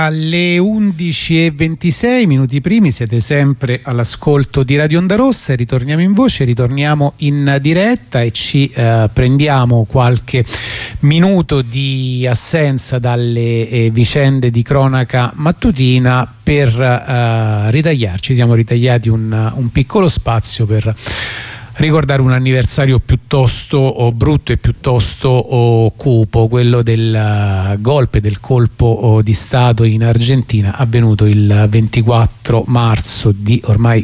Alle 11:26 minuti primi siete sempre all'ascolto di Radio Onda Rossa e ritorniamo in voce, ritorniamo in diretta e ci prendiamo qualche minuto di assenza dalle vicende di cronaca mattutina per ritagliarci. Siamo ritagliati un piccolo spazio per ricordare un anniversario piuttosto brutto e piuttosto cupo, quello del golpe, del colpo di Stato in Argentina, avvenuto il 24 marzo di ormai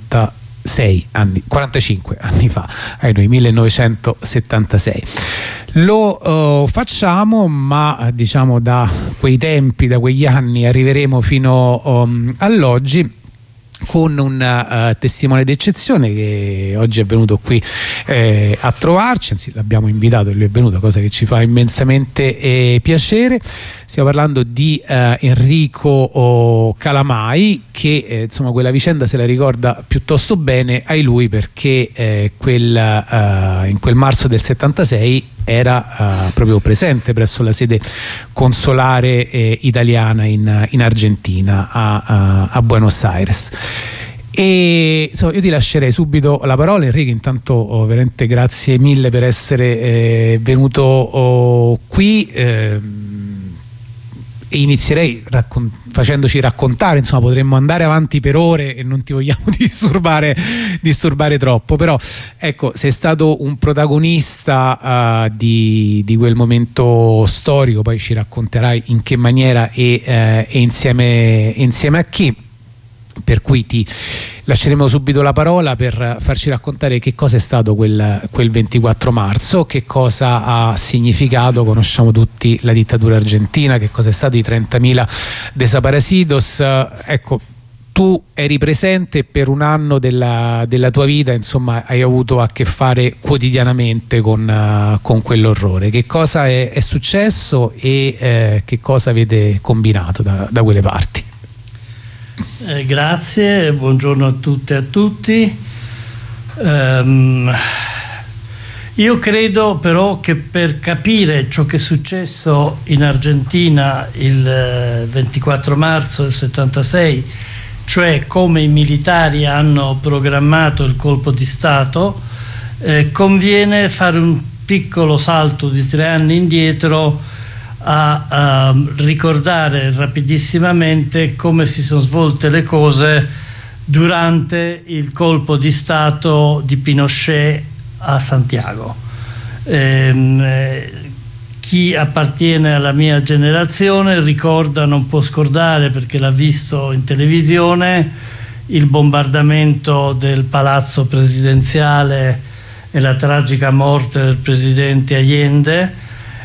45 anni fa, ai 1976. Lo facciamo, ma diciamo da quei tempi, da quegli anni arriveremo fino all'oggi, con un testimone d'eccezione che oggi è venuto qui a trovarci, anzi l'abbiamo invitato e lui è venuto, cosa che ci fa immensamente piacere. Stiamo parlando di Enrico Calamai, che insomma quella vicenda se la ricorda piuttosto bene ai lui, perché in quel marzo del 76 era proprio presente presso la sede consolare italiana in Argentina, a Buenos Aires. E insomma, io ti lascerei subito la parola, Enrico. Intanto veramente grazie mille per essere venuto qui, e inizierei facendoci raccontare, insomma potremmo andare avanti per ore e non ti vogliamo disturbare troppo, però ecco, sei stato un protagonista di quel momento storico, poi ci racconterai in che maniera e insieme a chi, per cui ti lasceremo subito la parola per farci raccontare che cosa è stato quel 24 marzo, che cosa ha significato. Conosciamo tutti la dittatura argentina, che cosa è stato i 30.000 desaparecidos. Ecco, tu eri presente per un anno della tua vita, insomma hai avuto a che fare quotidianamente con quell'orrore. Che cosa è successo e che cosa avete combinato da quelle parti? Grazie, buongiorno a tutte e a tutti. Io credo però che per capire ciò che è successo in Argentina il 24 marzo del 76, cioè come i militari hanno programmato il colpo di Stato, conviene fare un piccolo salto di 3 anni indietro a ricordare rapidissimamente come si sono svolte le cose durante il colpo di Stato di Pinochet a Santiago. Chi appartiene alla mia generazione ricorda, non può scordare perché l'ha visto in televisione, il bombardamento del palazzo presidenziale e la tragica morte del presidente Allende,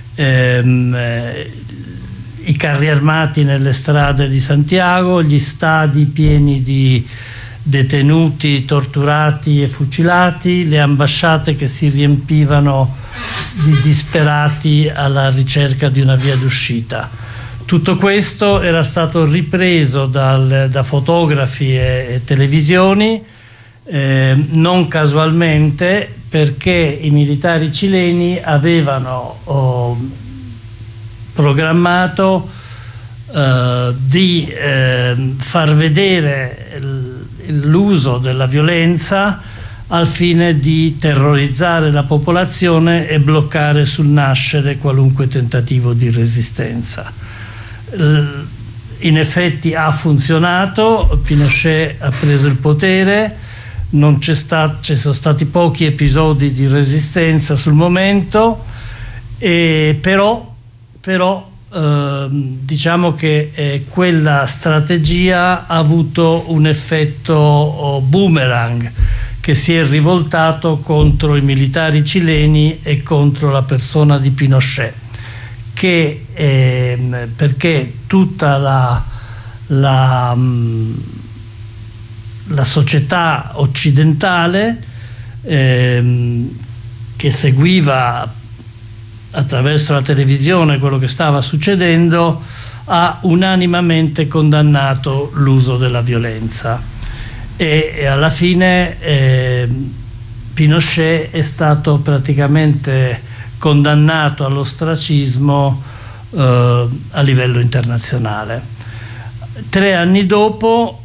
i carri armati nelle strade di Santiago, gli stadi pieni di detenuti torturati e fucilati, le ambasciate che si riempivano di disperati alla ricerca di una via d'uscita. Tutto questo era stato ripreso da fotografi e televisioni, non casualmente, perché i militari cileni avevano programmato di far vedere l'uso della violenza al fine di terrorizzare la popolazione e bloccare sul nascere qualunque tentativo di resistenza. In effetti ha funzionato, Pinochet ha preso il potere, ci sono stati pochi episodi di resistenza sul momento, però diciamo che quella strategia ha avuto un effetto boomerang che si è rivoltato contro i militari cileni e contro la persona di Pinochet, perché tutta la società occidentale che seguiva attraverso la televisione quello che stava succedendo ha unanimamente condannato l'uso della violenza e alla fine Pinochet è stato praticamente condannato all'ostracismo a livello internazionale. 3 anni dopo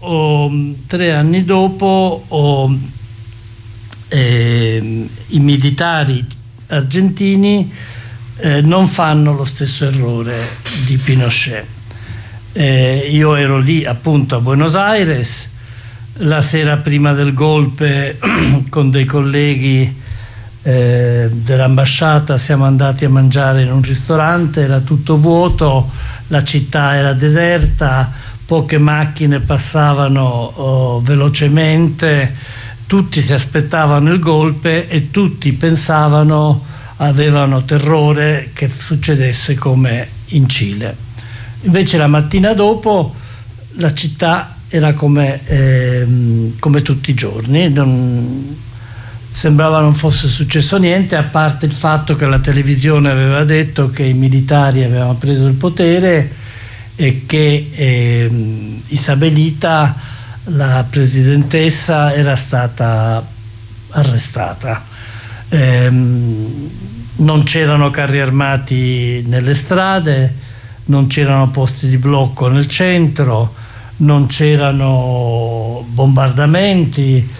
i militari argentini non fanno lo stesso errore di Pinochet. Io ero lì appunto a Buenos Aires la sera prima del golpe con dei colleghi dell'ambasciata. Siamo andati a mangiare in un ristorante, era tutto vuoto, la città era deserta, poche macchine passavano velocemente, tutti si aspettavano il golpe e tutti pensavano, avevano terrore che succedesse come in Cile. Invece la mattina dopo la città era come tutti i giorni, sembrava non fosse successo niente, a parte il fatto che la televisione aveva detto che i militari avevano preso il potere e che Isabelita, la presidentessa, era stata arrestata. Non c'erano carri armati nelle strade, non c'erano posti di blocco nel centro, non c'erano bombardamenti,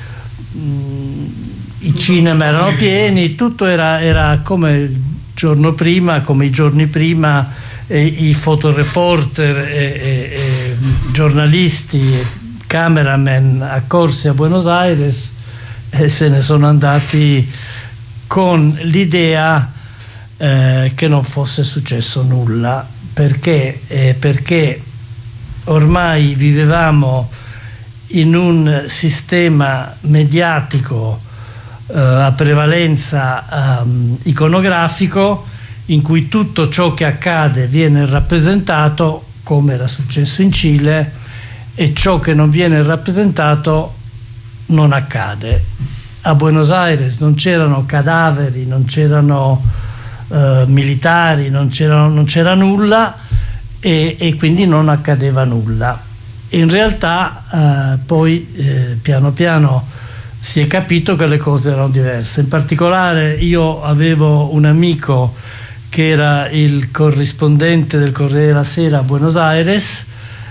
i cinema erano pieni, tutto era come il giorno prima, come i giorni prima, i fotoreporter e giornalisti e cameraman accorsi a Buenos Aires se ne sono andati con l'idea che non fosse successo nulla, perché ormai vivevamo in un sistema mediatico a prevalenza iconografico, in cui tutto ciò che accade viene rappresentato come era successo in Cile e ciò che non viene rappresentato non accade. A Buenos Aires non c'erano cadaveri, non c'erano militari, non c'era nulla e quindi non accadeva nulla. E in realtà poi piano piano si è capito che le cose erano diverse. In particolare io avevo un amico che era il corrispondente del Corriere della Sera a Buenos Aires,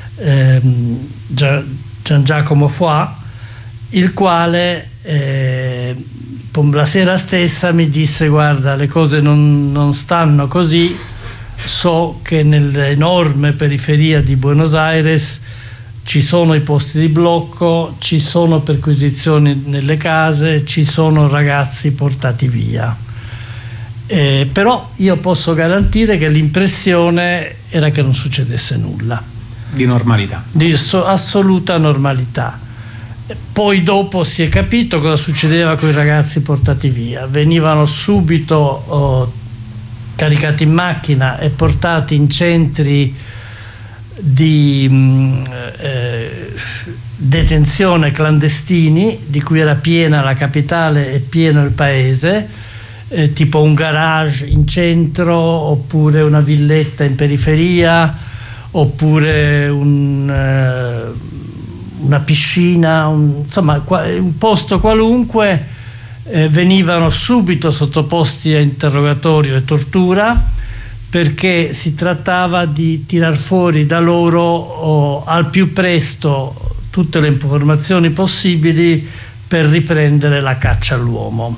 Gian Giacomo Foix, il quale la sera stessa mi disse: guarda, le cose non stanno così, so che nell'enorme periferia di Buenos Aires ci sono i posti di blocco, ci sono perquisizioni nelle case, ci sono ragazzi portati via. Però io posso garantire che l'impressione era che non succedesse nulla. Di normalità. Di assoluta normalità. Poi dopo si è capito cosa succedeva con i ragazzi portati via. Venivano subito caricati in macchina e portati in centri di detenzione clandestini, di cui era piena la capitale e pieno il paese, tipo un garage in centro, oppure una villetta in periferia, oppure una piscina, insomma un posto qualunque. Venivano subito sottoposti a interrogatorio e tortura, perché si trattava di tirar fuori da loro al più presto tutte le informazioni possibili per riprendere la caccia all'uomo.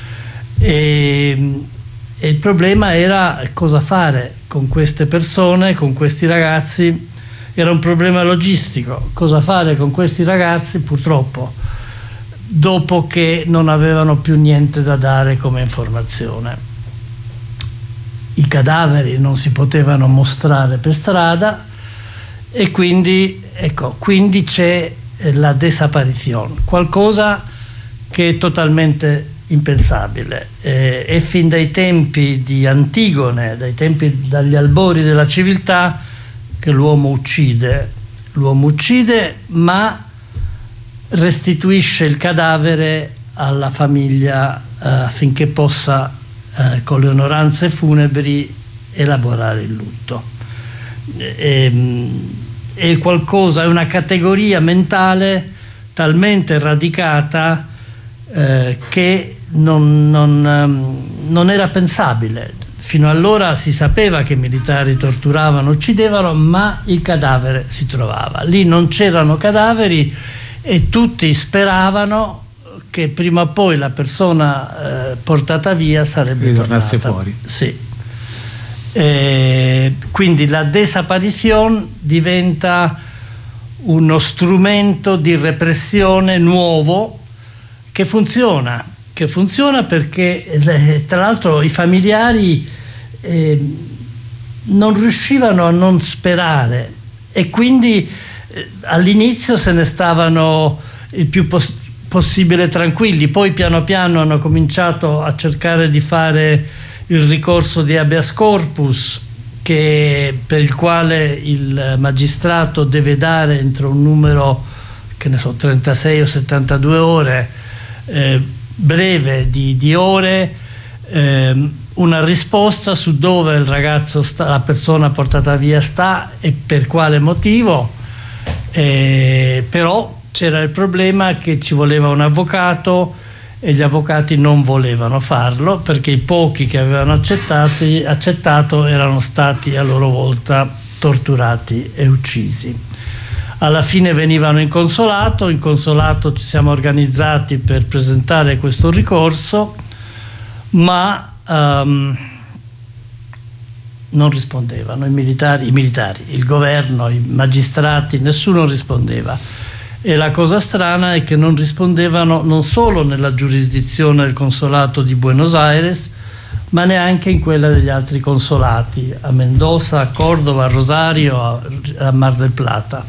E il problema era cosa fare con queste persone, con questi ragazzi. Era un problema logistico, cosa fare con questi ragazzi, purtroppo, dopo che non avevano più niente da dare come informazione. I cadaveri non si potevano mostrare per strada e quindi c'è la desaparizione, qualcosa che è totalmente impensabile. E fin dai tempi di Antigone, dagli albori della civiltà, che l'uomo uccide, ma restituisce il cadavere alla famiglia affinché possa con le onoranze funebri elaborare il lutto. È qualcosa, è una categoria mentale talmente radicata che non era pensabile fino allora si sapeva che i militari torturavano, uccidevano, ma il cadavere si trovava. Lì non c'erano cadaveri e tutti speravano che prima o poi la persona portata via sarebbe ritornasse tornata. fuori. Sì. Quindi la desaparizione diventa uno strumento di repressione nuovo che funziona perché tra l'altro i familiari non riuscivano a non sperare e quindi all'inizio se ne stavano il più possibile tranquilli, poi piano piano hanno cominciato a cercare di fare il ricorso di habeas corpus, per il quale il magistrato deve dare entro un numero, che ne so, 36 o 72 ore breve di ore, una risposta su dove il ragazzo sta, la persona portata via sta e per quale motivo. Però c'era il problema che ci voleva un avvocato e gli avvocati non volevano farlo perché i pochi che avevano accettato erano stati a loro volta torturati e uccisi. Alla fine venivano in consolato ci siamo organizzati per presentare questo ricorso, ma non rispondevano i militari, il governo, i magistrati, nessuno rispondeva. E la cosa strana è che non rispondevano non solo nella giurisdizione del consolato di Buenos Aires, ma neanche in quella degli altri consolati, a Mendoza, a Cordova, a Rosario, a Mar del Plata.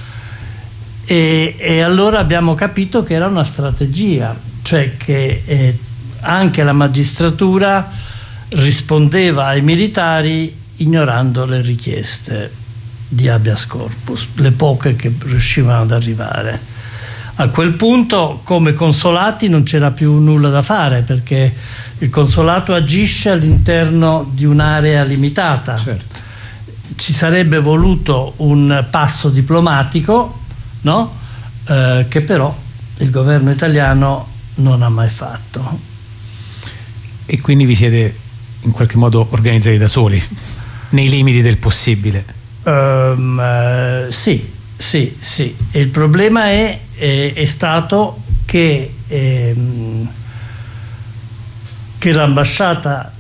E allora abbiamo capito che era una strategia, cioè che anche la magistratura rispondeva ai militari ignorando le richieste di habeas corpus, le poche che riuscivano ad arrivare. A quel punto come consolati non c'era più nulla da fare perché il consolato agisce all'interno di un'area limitata. Certo. Ci sarebbe voluto un passo diplomatico, no? Che però il governo italiano non ha mai fatto. E quindi vi siete in qualche modo organizzati da soli, nei limiti del possibile? Sì. E il problema è stato che l'ambasciata,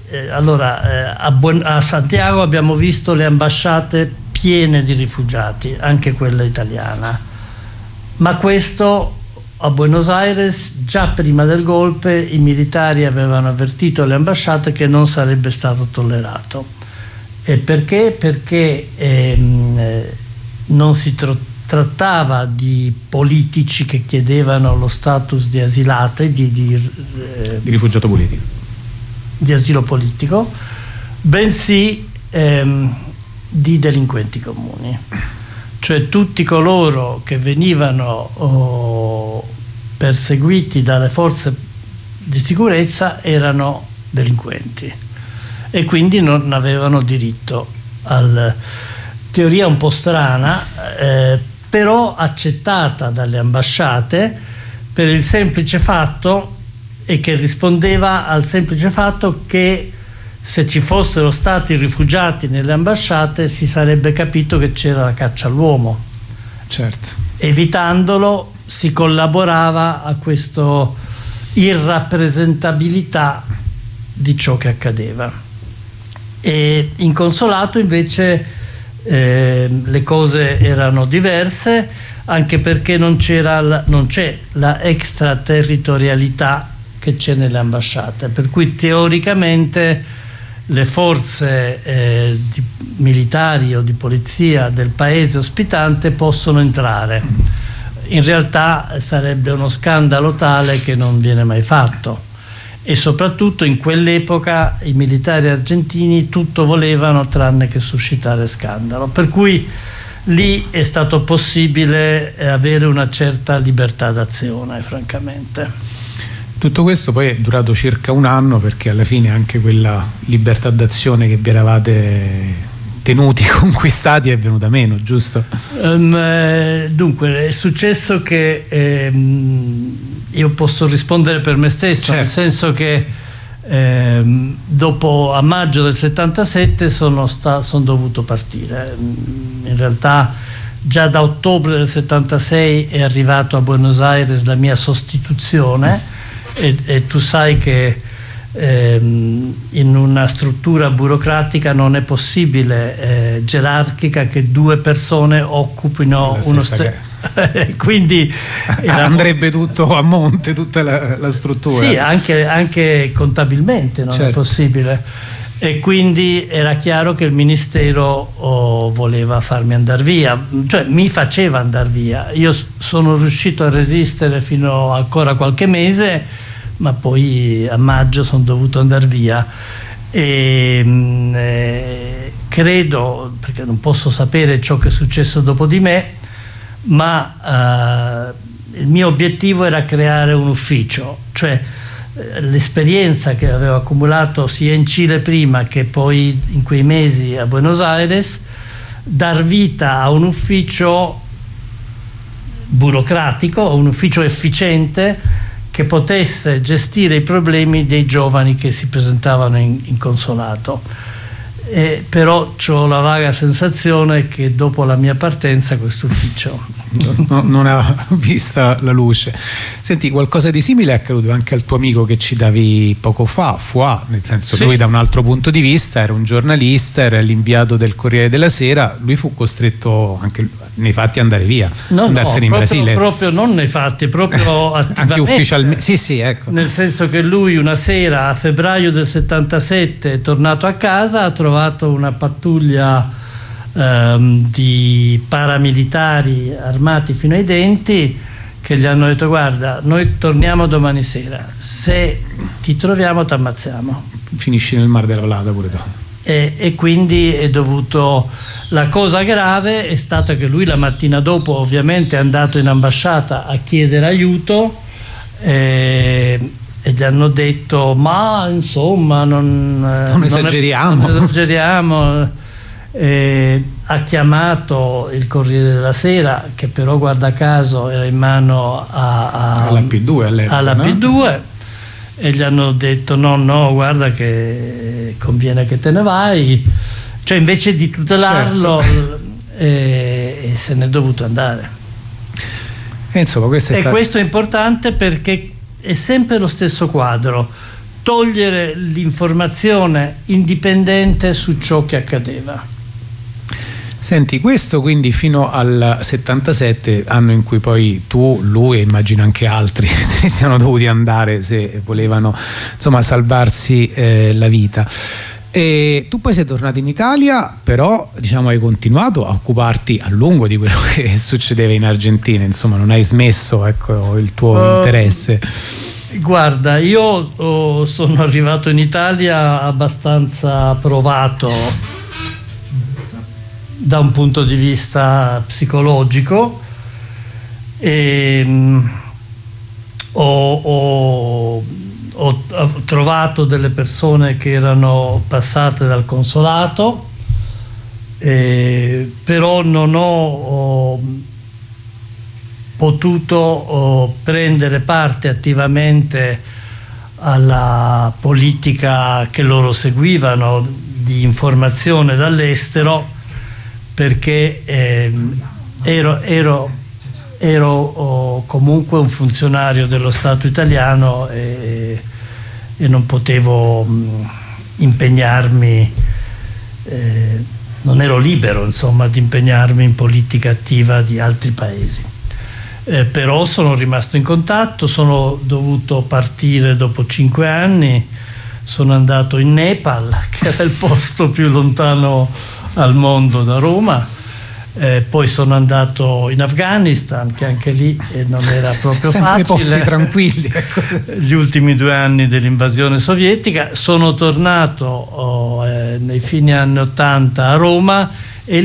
a Santiago abbiamo visto le ambasciate piene di rifugiati, anche quella italiana, ma questo a Buenos Aires già prima del golpe i militari avevano avvertito le ambasciate che non sarebbe stato tollerato. E perché? Perché non si trattava di politici che chiedevano lo status di asilate, di rifugiato politico, di asilo politico, bensì di delinquenti comuni. Cioè tutti coloro che venivano perseguiti dalle forze di sicurezza erano delinquenti e quindi non avevano diritto alla teoria un po' strana, però accettata dalle ambasciate per il semplice fatto e che rispondeva al semplice fatto che se ci fossero stati rifugiati nelle ambasciate si sarebbe capito che c'era la caccia all'uomo. Certo. Evitandolo si collaborava a questa irrappresentabilità di ciò che accadeva. E in consolato invece le cose erano diverse, anche perché non c'è la extraterritorialità che c'è nelle ambasciate, per cui teoricamente le forze militari o di polizia del paese ospitante possono entrare. In realtà sarebbe uno scandalo tale che non viene mai fatto, e soprattutto in quell'epoca i militari argentini tutto volevano tranne che suscitare scandalo, per cui lì è stato possibile avere una certa libertà d'azione, francamente. Tutto questo poi è durato circa un anno, perché alla fine anche quella libertà d'azione che vi eravate tenuti, conquistati, è venuta meno, giusto? Dunque è successo che io posso rispondere per me stesso, certo, nel senso che Dopo, a maggio del 77 sono dovuto partire. In realtà già da ottobre del 76 è arrivato a Buenos Aires la mia sostituzione, e tu sai che in una struttura burocratica non è possibile gerarchica che due persone occupino uno quindi andrebbe tutto a monte, tutta la struttura. Sì, anche contabilmente non è possibile, e quindi era chiaro che il ministero voleva farmi andare via, cioè mi faceva andare via. Io sono riuscito a resistere fino a ancora qualche mese, ma poi a maggio sono dovuto andare via, e credo, perché non posso sapere ciò che è successo dopo di me, ma il mio obiettivo era creare un ufficio, cioè l'esperienza che avevo accumulato sia in Cile prima che poi in quei mesi a Buenos Aires, dar vita a un ufficio burocratico, a un ufficio efficiente che potesse gestire i problemi dei giovani che si presentavano in consolato. Però ho la vaga sensazione che dopo la mia partenza questo ufficio non ha vista la luce. Senti, qualcosa di simile è accaduto anche al tuo amico che citavi poco fa, Foà, nel senso che lui da un altro punto di vista era un giornalista, era l'inviato del Corriere della Sera, lui fu costretto anche nei fatti ad andare via, andarsene in Brasile. Proprio non nei fatti, proprio attivamente. Anche ufficialmente, sì, ecco. Nel senso che lui una sera a febbraio del 77 è tornato a casa, ha trovato una pattuglia di paramilitari armati fino ai denti che gli hanno detto: guarda, noi torniamo domani sera, se ti troviamo ti ammazziamo. Finisci nel Mar della Plata pure tu. E quindi è dovuto. La cosa grave è stata che lui la mattina dopo ovviamente è andato in ambasciata a chiedere aiuto, e gli hanno detto: ma insomma non esageriamo. Ha chiamato il Corriere della Sera, che però guarda caso era in mano alla P2 P2, e gli hanno detto: no, guarda che conviene che te ne vai, cioè invece di tutelarlo, e se n'è dovuto andare. E insomma, questo è importante perché è sempre lo stesso quadro: togliere l'informazione indipendente su ciò che accadeva. Senti, questo quindi fino al 77, anno in cui poi tu, lui e immagino anche altri se ne siano dovuti andare se volevano insomma salvarsi la vita. E tu poi sei tornato in Italia, però diciamo hai continuato a occuparti a lungo di quello che succedeva in Argentina, insomma non hai smesso, ecco, il tuo interesse. Guarda, io sono arrivato in Italia abbastanza provato da un punto di vista psicologico, e ho trovato delle persone che erano passate dal consolato, però non ho potuto prendere parte attivamente alla politica che loro seguivano di informazione dall'estero, perché ero comunque un funzionario dello Stato italiano e non potevo impegnarmi, non ero libero insomma di impegnarmi in politica attiva di altri paesi. Però sono rimasto in contatto, sono dovuto partire dopo 5 anni, sono andato in Nepal, che era il posto più lontano al mondo da Roma, poi sono andato in Afghanistan, che anche lì non era proprio sempre facile, posti tranquilli, gli ultimi 2 anni dell'invasione sovietica. Sono tornato nei fine anni 80 a Roma, e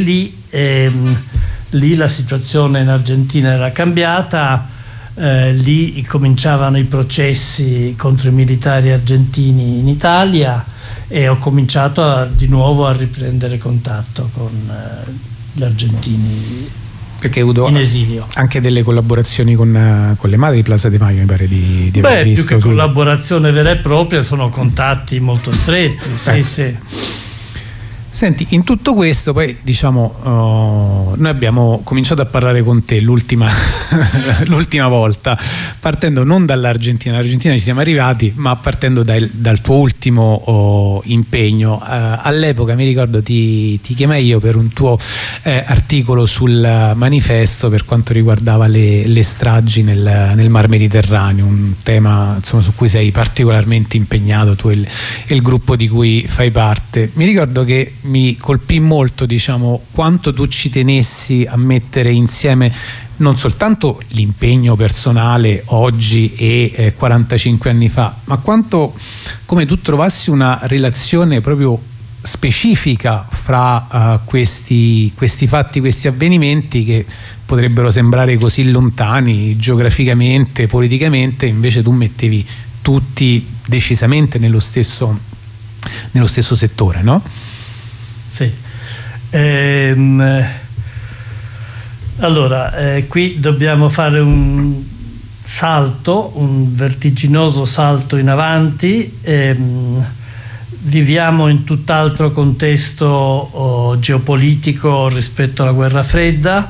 lì la situazione in Argentina era cambiata, lì cominciavano i processi contro i militari argentini in Italia, e ho cominciato di nuovo a riprendere contatto con gli argentini Perché hai avuto in esilio. Anche delle collaborazioni con le madri di Plaza de Mayo, mi pare di aver visto. Più che collaborazione vera e propria, sono contatti molto stretti. Sì. Senti, in tutto questo poi diciamo noi abbiamo cominciato a parlare con te l'ultima volta partendo non dall'Argentina. All'Argentina ci siamo arrivati, ma partendo dal tuo ultimo impegno. All'epoca mi ricordo ti chiamai io per un tuo articolo sul Manifesto per quanto riguardava le stragi nel Mar Mediterraneo, un tema insomma su cui sei particolarmente impegnato tu e il gruppo di cui fai parte. Mi ricordo che mi colpì molto, diciamo, quanto tu ci tenessi a mettere insieme non soltanto l'impegno personale oggi e 45 anni fa, ma quanto come tu trovassi una relazione proprio specifica fra questi fatti, questi avvenimenti che potrebbero sembrare così lontani geograficamente, politicamente, invece tu mettevi tutti decisamente nello stesso settore, no? Sì. Allora, qui dobbiamo fare un vertiginoso salto in avanti. Viviamo in tutt'altro contesto geopolitico rispetto alla guerra fredda.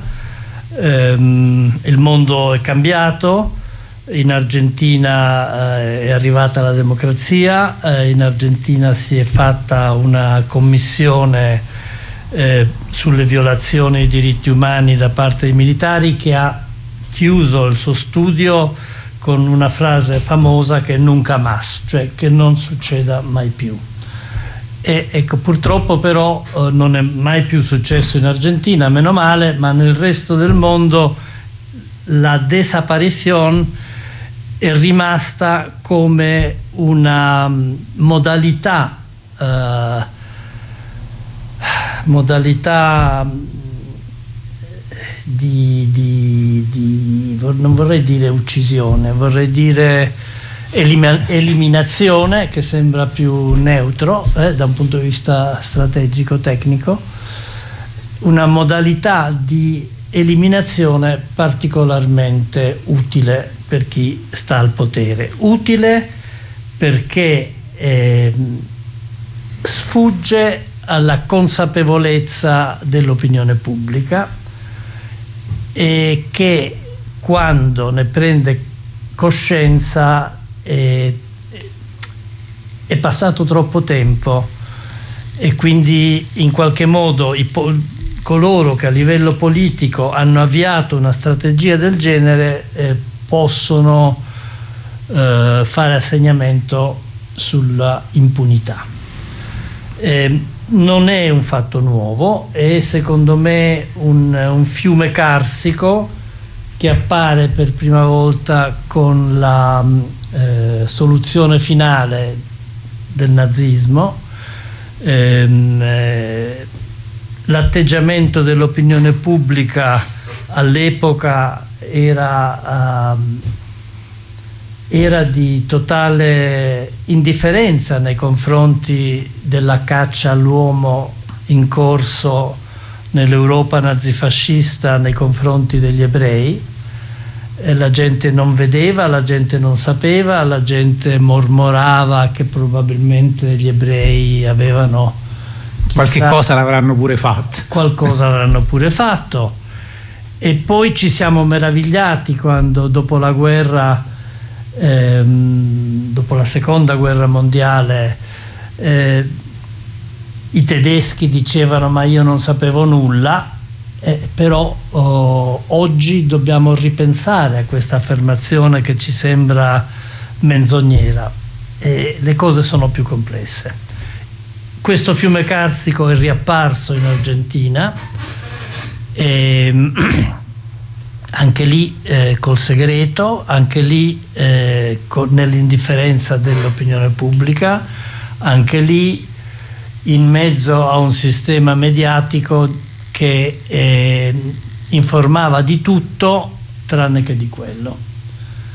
Il mondo è cambiato. In Argentina è arrivata la democrazia, in Argentina si è fatta una commissione sulle violazioni dei diritti umani da parte dei militari, che ha chiuso il suo studio con una frase famosa che è nunca más, cioè che non succeda mai più. E ecco, purtroppo però non è mai più successo in Argentina, meno male, ma nel resto del mondo la desaparición è rimasta come una modalità non vorrei dire uccisione, vorrei dire eliminazione, che sembra più neutro da un punto di vista strategico tecnico, una modalità di eliminazione particolarmente utile per chi sta al potere. Utile perché sfugge alla consapevolezza dell'opinione pubblica, e che quando ne prende coscienza è passato troppo tempo, e quindi in qualche modo coloro che a livello politico hanno avviato una strategia del genere possono fare assegnamento sulla impunità. Non è un fatto nuovo, è secondo me un fiume carsico che appare per prima volta con la soluzione finale del nazismo. L'atteggiamento dell'opinione pubblica all'epoca era di totale indifferenza nei confronti della caccia all'uomo in corso nell'Europa nazifascista nei confronti degli ebrei. La gente non vedeva, la gente non sapeva, la gente mormorava che probabilmente gli ebrei avevano qualche cosa l'avranno pure fatto. Qualcosa avranno pure fatto. E poi ci siamo meravigliati quando dopo la guerra, dopo la seconda guerra mondiale, i tedeschi dicevano ma io non sapevo nulla, però oggi dobbiamo ripensare a questa affermazione che ci sembra menzognera, e le cose sono più complesse. Questo fiume carsico è riapparso in Argentina, anche lì col segreto, anche lì nell'indifferenza dell'opinione pubblica, anche lì in mezzo a un sistema mediatico che informava di tutto tranne che di quello,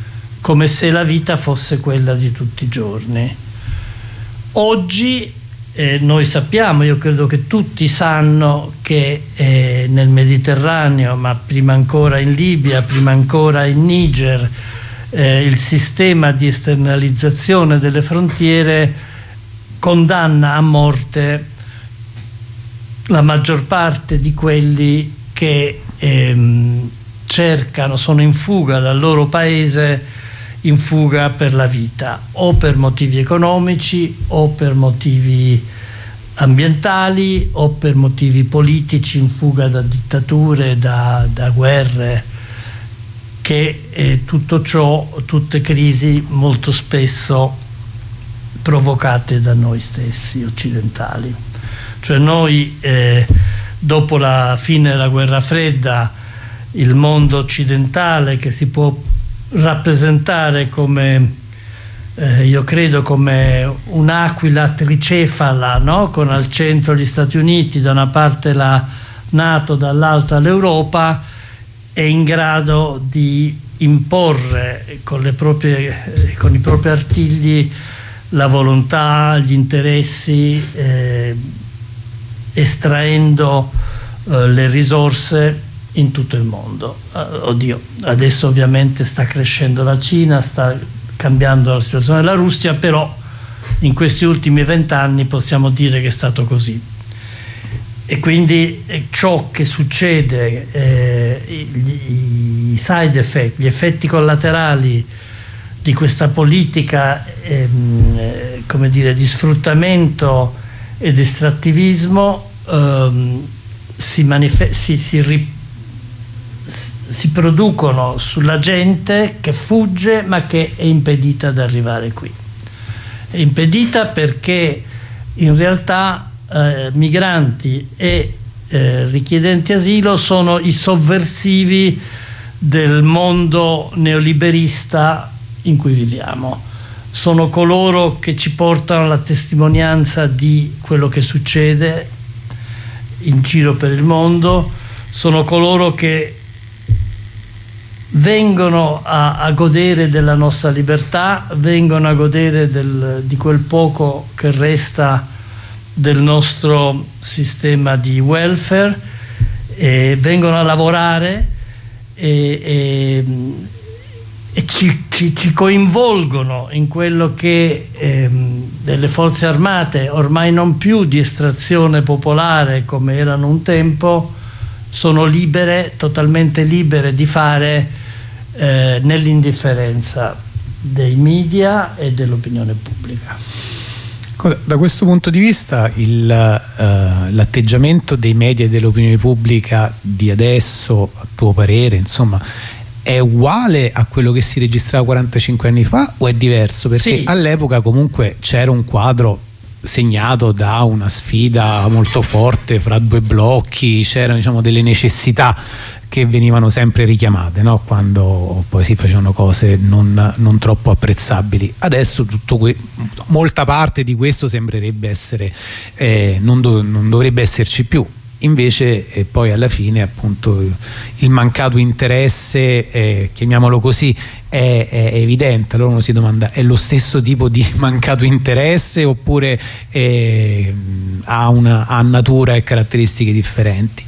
come se la vita fosse quella di tutti i giorni. Oggi noi sappiamo, io credo che tutti sanno che nel Mediterraneo, ma prima ancora in Libia, prima ancora in Niger, il sistema di esternalizzazione delle frontiere condanna a morte la maggior parte di quelli che sono in fuga dal loro paese, in fuga per la vita, o per motivi economici, o per motivi ambientali, o per motivi politici, in fuga da dittature, da guerre, che tutto ciò, tutte crisi molto spesso provocate da noi stessi occidentali. Cioè noi, dopo la fine della guerra fredda, il mondo occidentale, che si può rappresentare come, io credo, come un'aquila tricefala, no? Con al centro gli Stati Uniti, da una parte la NATO, dall'altra l'Europa, è in grado di imporre con i propri artigli la volontà, gli interessi, estraendo le risorse in tutto il mondo. Adesso ovviamente sta crescendo la Cina, sta cambiando la situazione della Russia, però in questi ultimi 20 anni possiamo dire che è stato così. E quindi ciò che succede, i side effect, gli effetti collaterali di questa politica come dire, di sfruttamento ed estrattivismo si producono sulla gente che fugge ma che è impedita ad arrivare qui. È impedita perché in realtà migranti e richiedenti asilo sono i sovversivi del mondo neoliberista in cui viviamo. Sono coloro che ci portano la testimonianza di quello che succede in giro per il mondo, sono coloro che vengono a godere della nostra libertà, vengono a godere di quel poco che resta del nostro sistema di welfare, vengono a lavorare e ci coinvolgono in quello che delle forze armate, ormai non più di estrazione popolare come erano un tempo, sono libere, totalmente libere di fare nell'indifferenza dei media e dell'opinione pubblica. Da questo punto di vista l'atteggiamento dei media e dell'opinione pubblica di adesso, a tuo parere, insomma, è uguale a quello che si registrava 45 anni fa o è diverso? Perché sì, all'epoca comunque c'era un quadro segnato da una sfida molto forte fra due blocchi, c'erano, diciamo, delle necessità che venivano sempre richiamate, no? Quando poi si facevano cose non troppo apprezzabili. Adesso molta parte di questo sembrerebbe essere non dovrebbe esserci più. Invece poi alla fine appunto il mancato interesse, chiamiamolo così, è evidente. Allora uno si domanda: è lo stesso tipo di mancato interesse oppure ha natura e caratteristiche differenti?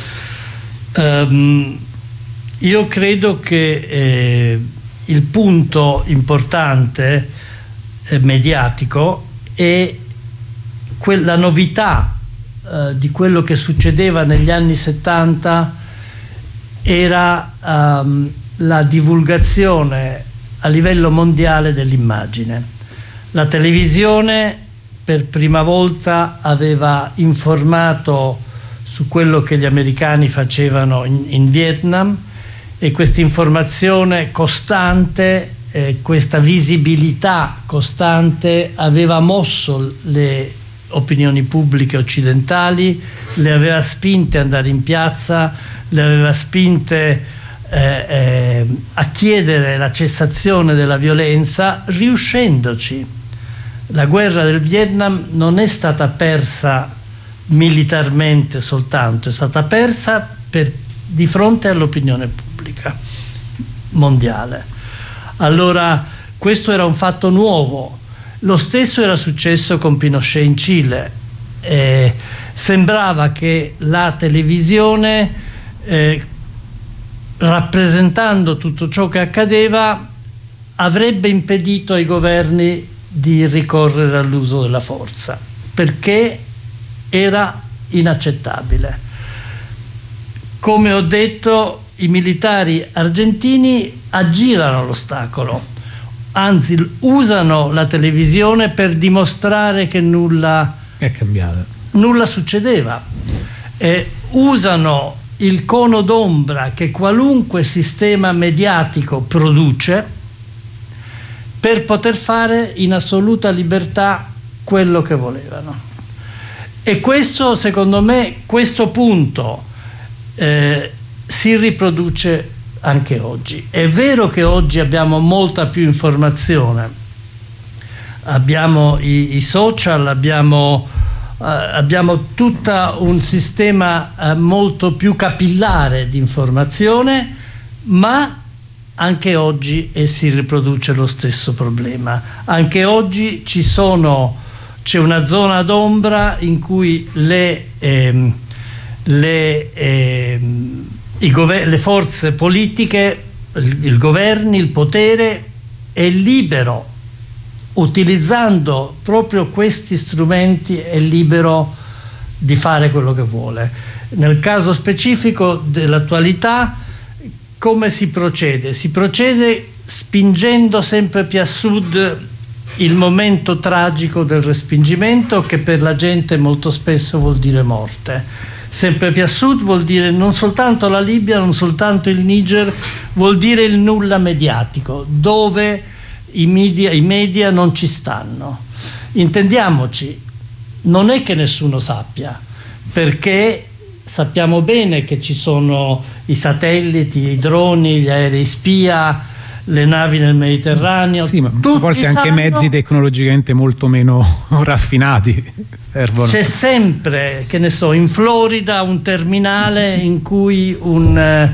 Io credo che il punto importante mediatico è la novità di quello che succedeva negli anni 70 era la divulgazione a livello mondiale dell'immagine. La televisione per prima volta aveva informato su quello che gli americani facevano in Vietnam, e questa informazione costante, questa visibilità costante aveva mosso le opinioni pubbliche occidentali, le aveva spinte ad andare in piazza, le aveva spinte a chiedere la cessazione della violenza, riuscendoci. La guerra del Vietnam non è stata persa militarmente soltanto, è stata persa di fronte all'opinione pubblica mondiale. Allora questo era un fatto nuovo Lo stesso era successo con Pinochet in Cile. Sembrava che la televisione, rappresentando tutto ciò che accadeva, avrebbe impedito ai governi di ricorrere all'uso della forza, perché era inaccettabile. Come ho detto, i militari argentini aggirano l'ostacolo, anzi usano la televisione per dimostrare che nulla è cambiato, nulla succedeva. Usano il cono d'ombra che qualunque sistema mediatico produce per poter fare in assoluta libertà quello che volevano. E questo, secondo me, questo punto si riproduce anche oggi. È vero che oggi abbiamo molta più informazione, abbiamo i social, abbiamo tutto un sistema molto più capillare di informazione, ma anche oggi si riproduce lo stesso problema. Anche oggi c'è una zona d'ombra in cui le forze politiche, il governo, il potere è libero, utilizzando proprio questi strumenti è libero di fare quello che vuole. Nel caso specifico dell'attualità, come si procede? Si procede spingendo sempre più a sud il momento tragico del respingimento, che per la gente molto spesso vuol dire morte. Sempre più a sud vuol dire non soltanto la Libia, non soltanto il Niger, vuol dire il nulla mediatico, dove i media non ci stanno. Intendiamoci, non è che nessuno sappia, perché sappiamo bene che ci sono i satelliti, i droni, gli aerei spia, le navi nel Mediterraneo. Sì, ma a volte anche mezzi tecnologicamente molto meno raffinati servono. C'è sempre, che ne so, in Florida un terminale in cui un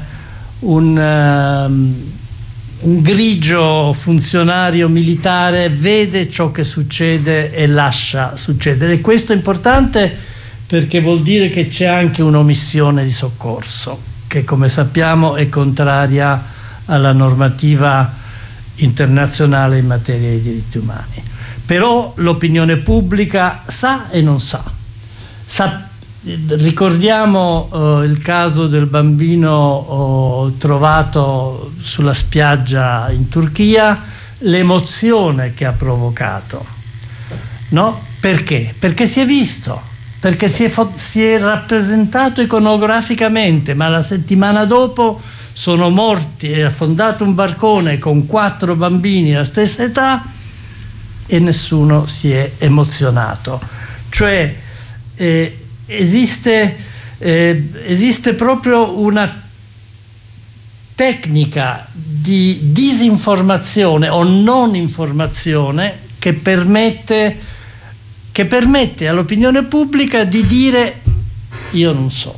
grigio funzionario militare vede ciò che succede e lascia succedere. E questo è importante perché vuol dire che c'è anche un'omissione di soccorso, che come sappiamo è contraria alla normativa internazionale in materia di diritti umani. Però l'opinione pubblica sa e non sa. Ricordiamo il caso del bambino trovato sulla spiaggia in Turchia, l'emozione che ha provocato, no? Perché? Perché si è visto, perché si è rappresentato iconograficamente, ma la settimana dopo sono morti, è affondato un barcone con 4 bambini della stessa età e nessuno si è emozionato. Cioè esiste proprio una tecnica di disinformazione o non informazione che permette all'opinione pubblica di dire io non so,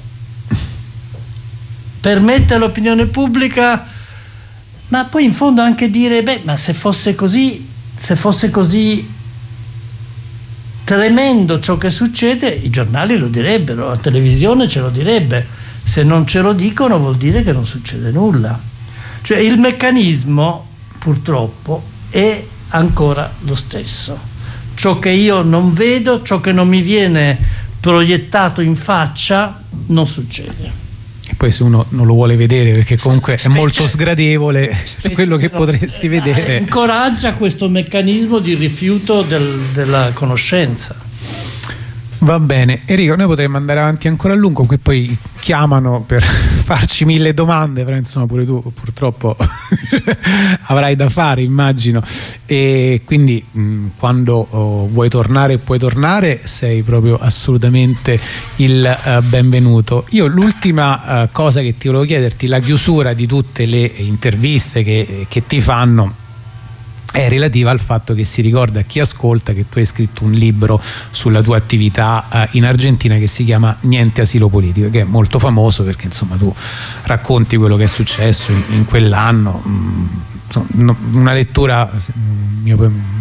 permette all'opinione pubblica, ma poi in fondo anche dire beh, ma se fosse così tremendo ciò che succede, i giornali lo direbbero, la televisione ce lo direbbe. Se non ce lo dicono vuol dire che non succede nulla. Cioè il meccanismo purtroppo è ancora lo stesso. Ciò che io non vedo, ciò che non mi viene proiettato in faccia, non succede. E poi se uno non lo vuole vedere perché comunque è molto sgradevole quello che potresti vedere, incoraggia questo meccanismo di rifiuto della conoscenza. Va bene, Enrico, noi potremmo andare avanti ancora a lungo, qui poi chiamano per farci 1000 domande, però insomma pure tu purtroppo avrai da fare, immagino, e quindi quando vuoi tornare e puoi tornare sei proprio assolutamente il benvenuto. Io l'ultima cosa che ti volevo chiederti, la chiusura di tutte le interviste che ti fanno è relativa al fatto che si ricorda a chi ascolta che tu hai scritto un libro sulla tua attività in Argentina che si chiama Niente asilo politico, che è molto famoso perché insomma tu racconti quello che è successo in quell'anno, una lettura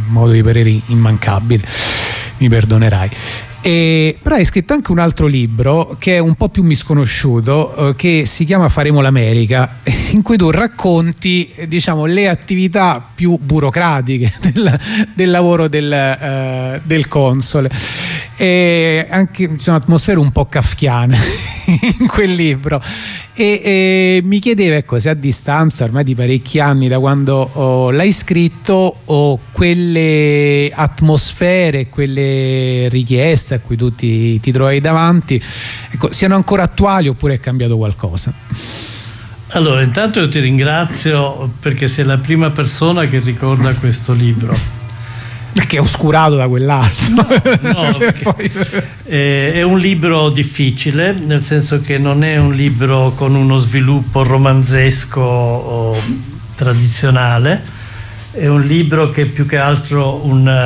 modo di parere immancabile, mi perdonerai. Però hai scritto anche un altro libro che è un po' più misconosciuto, che si chiama Faremo l'America, in cui tu racconti, diciamo, le attività più burocratiche del lavoro del console, e anche sono atmosfere un po' kafkiane in quel libro. E mi chiedevo, ecco, se a distanza ormai di parecchi anni da quando l'hai scritto, quelle atmosfere, quelle richieste a cui tu ti trovi davanti, ecco, siano ancora attuali oppure è cambiato qualcosa? Allora, intanto io ti ringrazio perché sei la prima persona che ricorda questo libro. Perché è oscurato da quell'altro. No, è un libro difficile, nel senso che non è un libro con uno sviluppo romanzesco o tradizionale, è un libro che più che altro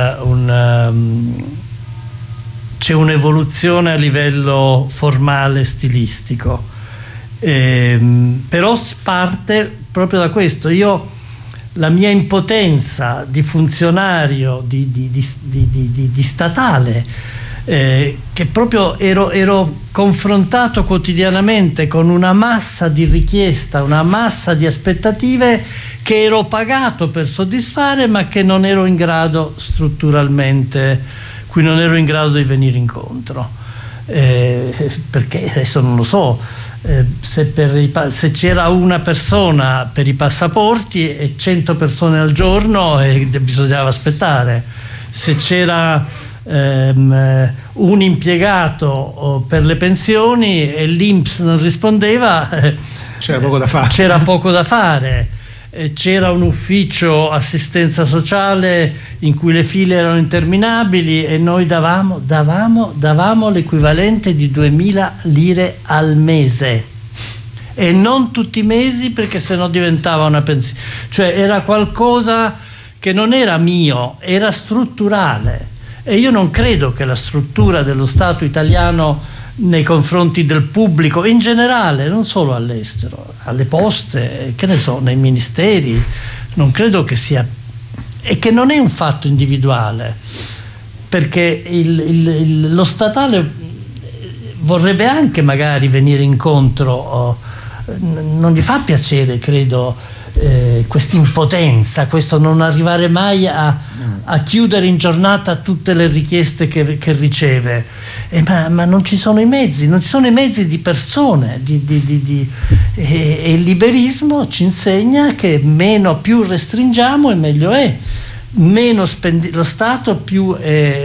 c'è un'evoluzione a livello formale, stilistico, però parte proprio da questo. La mia impotenza di funzionario di statale, che proprio ero confrontato quotidianamente con una massa di richiesta, una massa di aspettative che ero pagato per soddisfare, ma che non ero in grado strutturalmente, cui non ero in grado di venire incontro, perché adesso non lo so. Se c'era una persona per i passaporti e 100 persone al giorno, bisognava aspettare. Se c'era un impiegato per le pensioni e l'INPS non rispondeva, c'era poco da fare. C'era poco da fare. C'era un ufficio assistenza sociale in cui le file erano interminabili e noi davamo l'equivalente di 2000 lire al mese, e non tutti i mesi, perché sennò diventava una pensione. Cioè era qualcosa che non era mio, era strutturale, e io non credo che la struttura dello Stato italiano nei confronti del pubblico in generale, non solo all'estero, alle poste, che ne so, nei ministeri, non credo che sia, e che non è un fatto individuale, perché lo statale vorrebbe anche magari venire incontro, non gli fa piacere, credo, questa impotenza, questo non arrivare mai a chiudere in giornata tutte le richieste che riceve, ma non ci sono i mezzi, non ci sono i mezzi di persone, e il liberismo ci insegna che più restringiamo e meglio è, meno lo Stato più è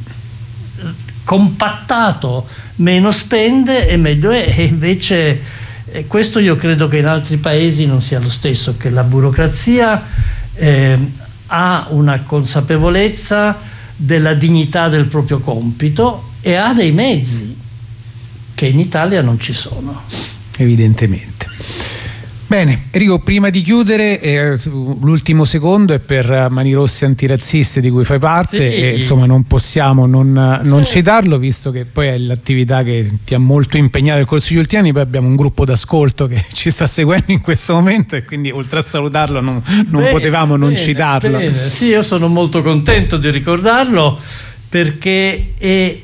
compattato, meno spende e meglio è. E invece questo io credo che in altri paesi non sia lo stesso, che la burocrazia ha una consapevolezza della dignità del proprio compito e ha dei mezzi che in Italia non ci sono. Evidentemente. Bene, Enrico, prima di chiudere, l'ultimo secondo è per Mani Rosse Antirazziste, di cui fai parte, sì. E insomma non possiamo non citarlo, visto che poi è l'attività che ti ha molto impegnato nel corso degli ultimi anni. Poi abbiamo un gruppo d'ascolto che ci sta seguendo in questo momento, e quindi oltre a salutarlo non potevamo non citarlo. Bene. Sì, io sono molto contento di ricordarlo, perché è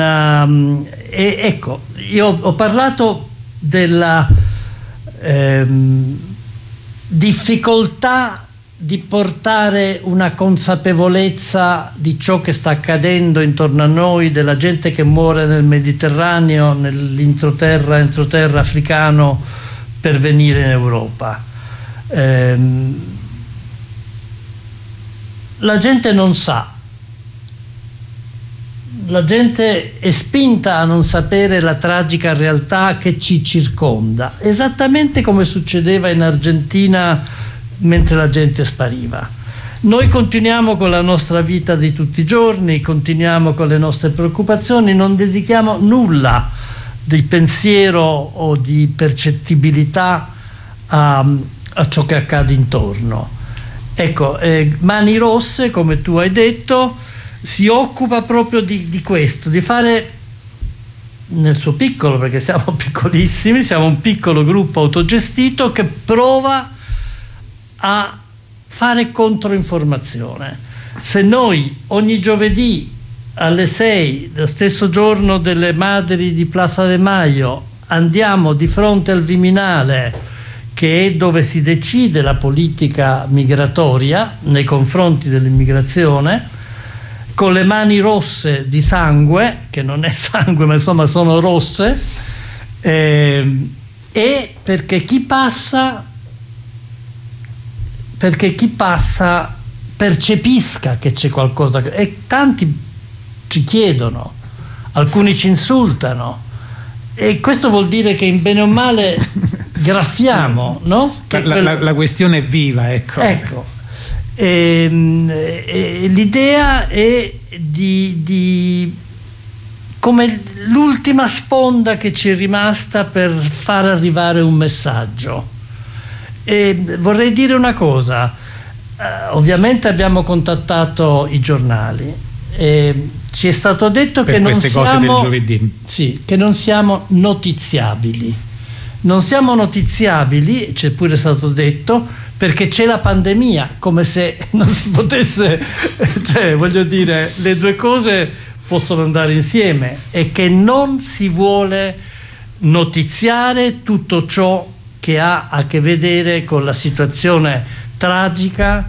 ecco, io ho parlato della difficoltà di portare una consapevolezza di ciò che sta accadendo intorno a noi, della gente che muore nel Mediterraneo, nell'entroterra africano per venire in Europa. La gente non sa. La gente è spinta a non sapere la tragica realtà che ci circonda, esattamente come succedeva in Argentina mentre la gente spariva. Noi continuiamo con la nostra vita di tutti i giorni, continuiamo con le nostre preoccupazioni, non dedichiamo nulla di pensiero o di percettibilità a ciò che accade intorno. Ecco, Mani Rosse, come tu hai detto, si occupa proprio di questo, di fare, nel suo piccolo, perché siamo piccolissimi, siamo un piccolo gruppo autogestito che prova a fare controinformazione, se noi ogni giovedì alle 6, lo stesso giorno delle Madri di Plaza de Mayo, andiamo di fronte al Viminale, che è dove si decide la politica migratoria nei confronti dell'immigrazione, con le mani rosse di sangue, che non è sangue ma insomma sono rosse, e perché chi passa percepisca che c'è qualcosa, e tanti ci chiedono, alcuni ci insultano, e questo vuol dire che in bene o male graffiamo, no? Che la questione è viva, ecco. L'idea è di come l'ultima sponda che ci è rimasta per far arrivare un messaggio. E vorrei dire una cosa, ovviamente abbiamo contattato i giornali e ci è stato detto per che queste cose del giovedì, sì, che non siamo notiziabili. Non siamo notiziabili, ci è pure stato detto, perché c'è la pandemia, come se non si potesse, cioè voglio dire, le due cose possono andare insieme, e che non si vuole notiziare tutto ciò che ha a che vedere con la situazione tragica,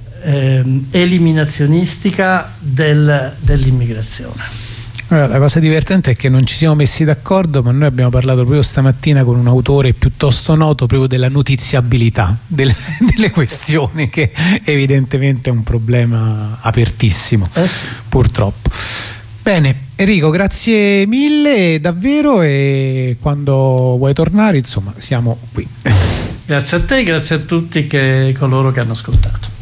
eliminazionistica dell'immigrazione. Allora, la cosa divertente è che non ci siamo messi d'accordo, ma noi abbiamo parlato proprio stamattina con un autore piuttosto noto proprio della notiziabilità delle questioni, che evidentemente è un problema apertissimo, purtroppo. Bene, Enrico, grazie mille davvero, e quando vuoi tornare, insomma, siamo qui. Grazie a te, grazie a tutti coloro che hanno ascoltato.